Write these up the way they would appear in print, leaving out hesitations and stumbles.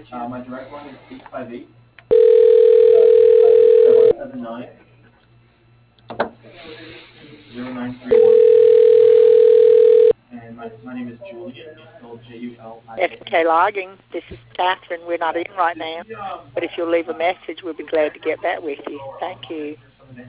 My direct line is 858-779-0931. And my name is Julian. It's spelled Julian. S&K Logging. This is Catherine. We're not in right now, but if you'll leave a message, we'll be glad to get back with you. Thank you.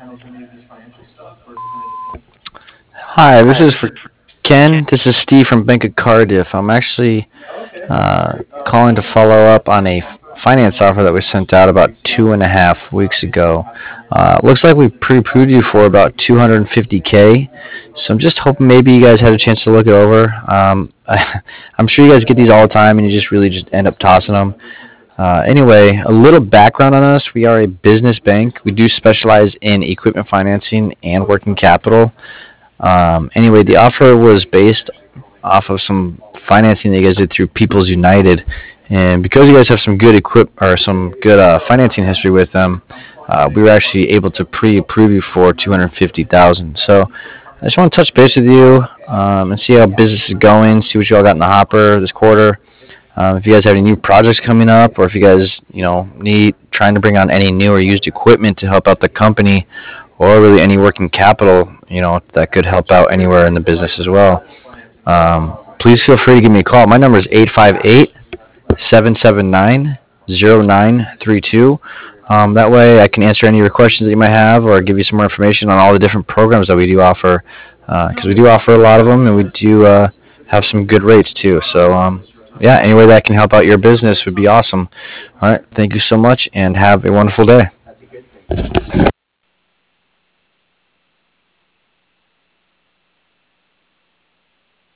Hi, this is for Ken. This is Steve from Bank of Cardiff. I'm actually calling to follow up on a finance offer that we sent out about 2.5 weeks ago. Looks like we pre-approved you for about 250K. So I'm just hoping maybe you guys had a chance to look it over. I'm sure you guys get these all the time, and you just end up tossing them. Anyway, a little background on us. We are a business bank. We do specialize in equipment financing and working capital. Anyway, the offer was based off of some financing that you guys did through People's United, and because you guys have some good financing history with them, we were actually able to pre-approve you for 250,000. So I just want to touch base with you and see how business is going, see what you all got in the hopper this quarter. If you guys have any new projects coming up, or if you guys, need trying to bring on any new or used equipment to help out the company, or really any working capital, that could help out anywhere in the business as well. Please feel free to give me a call. My number is 858-779-0932. That way I can answer any of your questions that you might have, or give you some more information on all the different programs that we do offer, because we do offer a lot of them, and we do have some good rates too. So yeah, any way that can help out your business would be awesome. All right, thank you so much, and have a wonderful day.